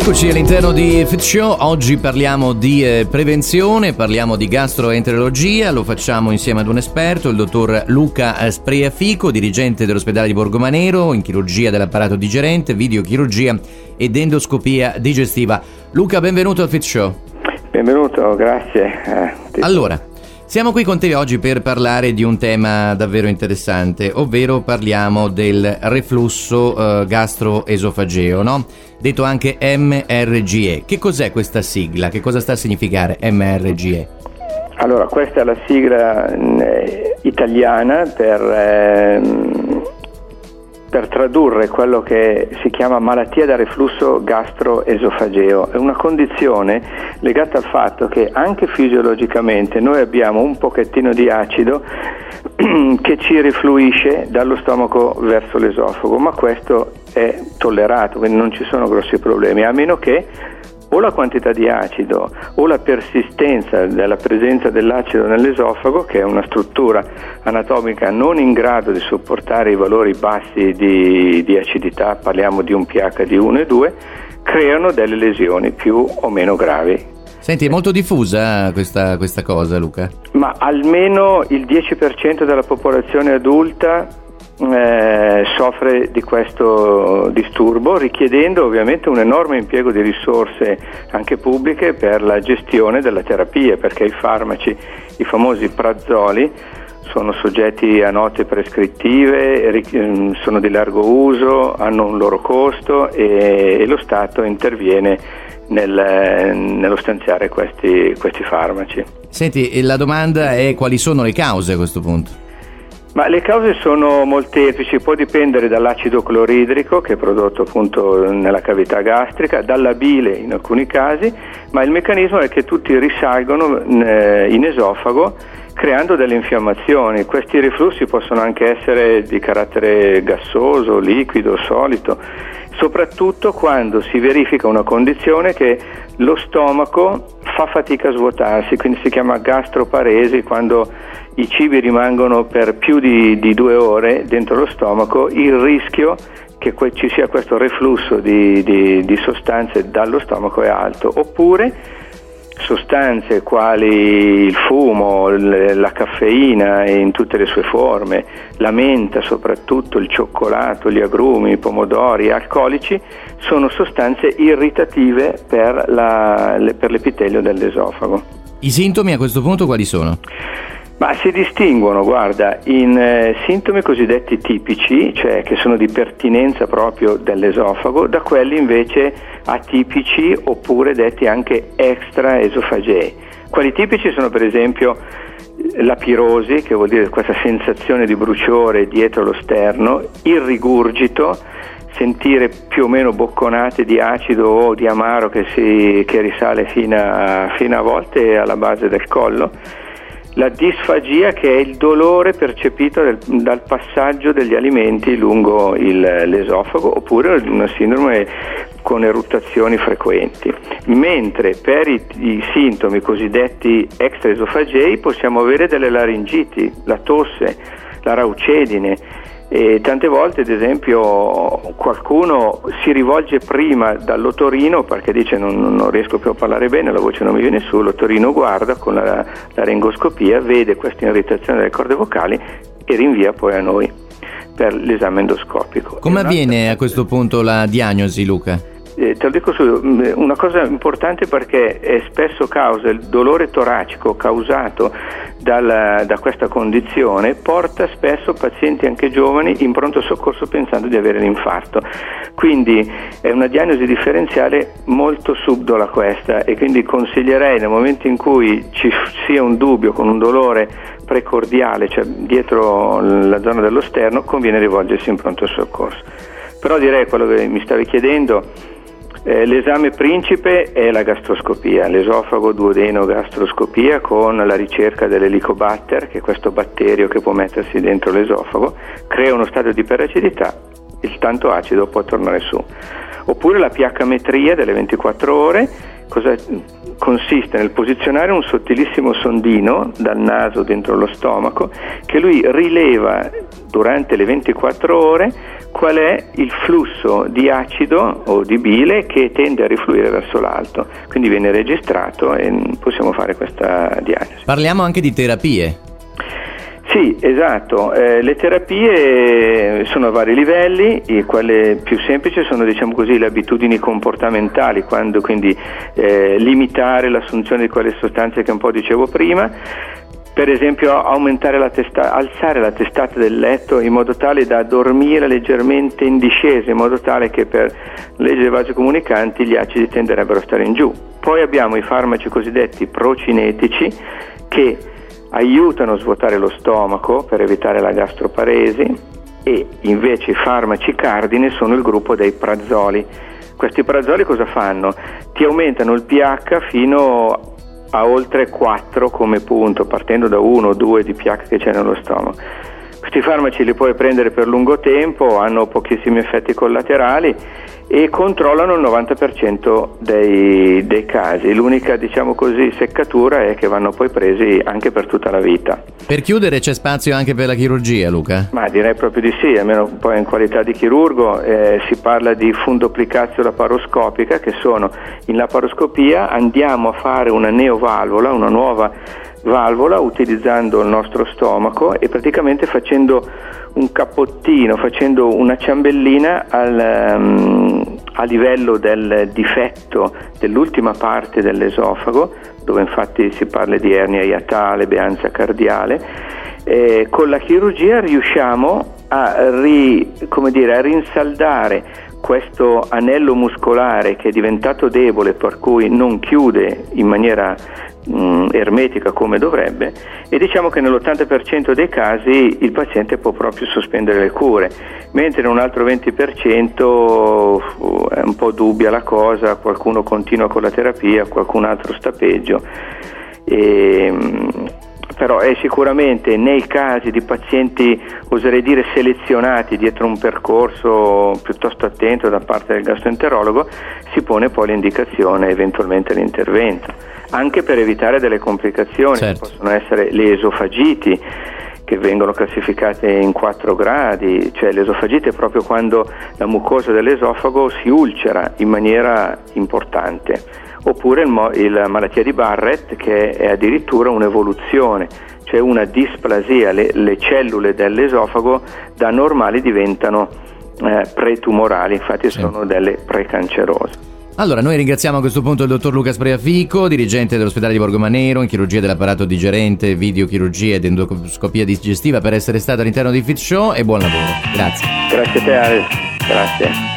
Eccoci all'interno di Fit Show. Oggi parliamo di prevenzione, parliamo di gastroenterologia, lo facciamo insieme ad un esperto, il dottor Luca Spreafico, dirigente dell'ospedale di Borgomanero, in chirurgia dell'apparato digerente, videochirurgia ed endoscopia digestiva. Luca, benvenuto al Fit Show. Benvenuto, grazie. Allora, siamo qui con te oggi per parlare di un tema davvero interessante, ovvero parliamo del reflusso gastroesofageo, no? Detto anche MRGE. Che cos'è questa sigla? Che cosa sta a significare MRGE? Allora, questa è la sigla italiana per tradurre quello che si chiama malattia da reflusso gastroesofageo. È una condizione legata al fatto che anche fisiologicamente noi abbiamo un pochettino di acido che ci rifluisce dallo stomaco verso l'esofago, ma questo è tollerato, quindi non ci sono grossi problemi, a meno che o la quantità di acido o la persistenza della presenza dell'acido nell'esofago, che è una struttura anatomica non in grado di sopportare i valori bassi di acidità, parliamo di un pH di 1 e 2, creano delle lesioni più o meno gravi. Senti, è molto diffusa questa cosa, Luca? Ma almeno il 10% della popolazione adulta soffre di questo disturbo, richiedendo ovviamente un enorme impiego di risorse anche pubbliche per la gestione della terapia, perché i farmaci, i famosi prazoli, sono soggetti a note prescrittive, sono di largo uso, hanno un loro costo e lo Stato interviene nello stanziare questi farmaci. Senti, la domanda è: quali sono le cause a questo punto? Ma le cause sono molteplici, può dipendere dall'acido cloridrico che è prodotto appunto nella cavità gastrica, dalla bile in alcuni casi, ma il meccanismo è che tutti risalgono in esofago creando delle infiammazioni. Questi reflussi possono anche essere di carattere gassoso, liquido, solido, soprattutto quando si verifica una condizione che lo stomaco fa fatica a svuotarsi, quindi si chiama gastroparesi, quando i cibi rimangono per più di 2 ore dentro lo stomaco, il rischio che ci sia questo reflusso di sostanze dallo stomaco è alto. Oppure sostanze quali il fumo, la caffeina in tutte le sue forme, la menta soprattutto, il cioccolato, gli agrumi, i pomodori, alcolici, sono sostanze irritative per l'epitelio dell'esofago. I sintomi a questo punto quali sono? Ma si distinguono, guarda, in sintomi cosiddetti tipici, cioè che sono di pertinenza proprio dell'esofago, da quelli invece atipici oppure detti anche extraesofagei. Quelli tipici sono per esempio la pirosi, che vuol dire questa sensazione di bruciore dietro lo sterno, il rigurgito, sentire più o meno bocconate di acido o di amaro che risale fino a volte alla base del collo. La disfagia, che è il dolore percepito dal passaggio degli alimenti lungo l'esofago, oppure una sindrome con eruttazioni frequenti. Mentre per i sintomi cosiddetti extraesofagei possiamo avere delle laringiti, la tosse, la raucedine. E tante volte, ad esempio, qualcuno si rivolge prima dall'otorino perché dice non riesco più a parlare bene, la voce non mi viene su, l'otorino guarda con la laringoscopia, vede questa irritazione delle corde vocali e rinvia poi a noi per l'esame endoscopico. Come avviene a questo punto la diagnosi, Luca? Te lo dico subito, una cosa importante, perché è spesso causa il dolore toracico causato da questa condizione, porta spesso pazienti anche giovani in pronto soccorso pensando di avere l'infarto. Quindi è una diagnosi differenziale molto subdola questa, e quindi consiglierei, nel momento in cui ci sia un dubbio con un dolore precordiale, cioè dietro la zona dello sterno, conviene rivolgersi in pronto soccorso. Però direi quello che mi stavi chiedendo. L'esame principe è la gastroscopia, l'esofago duodeno gastroscopia, con la ricerca dell'Helicobacter, che è questo batterio che può mettersi dentro l'esofago, crea uno stadio di iperacidità, il tanto acido può tornare su. Oppure la pH-metria delle 24 ore, cosa consiste nel posizionare un sottilissimo sondino dal naso dentro lo stomaco che lui rileva durante le 24 ore qual è il flusso di acido o di bile che tende a rifluire verso l'alto, quindi viene registrato e possiamo fare questa diagnosi. Parliamo anche di terapie. Sì, esatto, le terapie sono a vari livelli, e quelle più semplici sono, diciamo così, le abitudini comportamentali, quando quindi limitare l'assunzione di quelle sostanze che un po' dicevo prima. Per esempio alzare la testata del letto in modo tale da dormire leggermente in discesa, in modo tale che per legge dei vasi comunicanti gli acidi tenderebbero a stare in giù. Poi abbiamo i farmaci cosiddetti procinetici che aiutano a svuotare lo stomaco per evitare la gastroparesi, e invece i farmaci cardine sono il gruppo dei prazoli. Questi prazoli cosa fanno? Ti aumentano il pH fino a oltre 4 come punto, partendo da 1 o 2 di pH che c'è nello stomaco. Questi farmaci li puoi prendere per lungo tempo, hanno pochissimi effetti collaterali e controllano il 90% dei casi. L'unica, diciamo così, seccatura è che vanno poi presi anche per tutta la vita. Per chiudere, c'è spazio anche per la chirurgia, Luca? Ma direi proprio di sì, almeno poi in qualità di chirurgo si parla di fundoplicazio laparoscopica, che sono in laparoscopia andiamo a fare una neovalvola, una nuova valvola utilizzando il nostro stomaco e praticamente facendo un cappottino, facendo una ciambellina a livello del difetto dell'ultima parte dell'esofago, dove infatti si parla di ernia iatale, beanza cardiale. Con la chirurgia riusciamo a rinsaldare questo anello muscolare che è diventato debole, per cui non chiude in maniera ermetica come dovrebbe, e diciamo che nell'80% dei casi il paziente può proprio sospendere le cure, mentre in un altro 20% è un po' dubbia la cosa, qualcuno continua con la terapia, qualcun altro sta peggio, però è sicuramente nei casi di pazienti, oserei dire selezionati dietro un percorso piuttosto attento da parte del gastroenterologo, si pone poi l'indicazione eventualmente l'intervento, anche per evitare delle complicazioni. Certo. Che possono essere le esofagiti, che vengono classificate in 4 gradi, cioè l'esofagite è proprio quando la mucosa dell'esofago si ulcera in maniera importante, oppure la malattia di Barrett, che è addirittura un'evoluzione, cioè una displasia, le cellule dell'esofago da normali diventano pretumorali, infatti sì, sono delle precancerose. Allora, noi ringraziamo a questo punto il dottor Luca Spreafico, dirigente dell'ospedale di Borgomanero in chirurgia dell'apparato digerente, videochirurgia ed endoscopia digestiva, per essere stato all'interno di Fit Show, e buon lavoro. Grazie. Grazie a te, Ale. Grazie.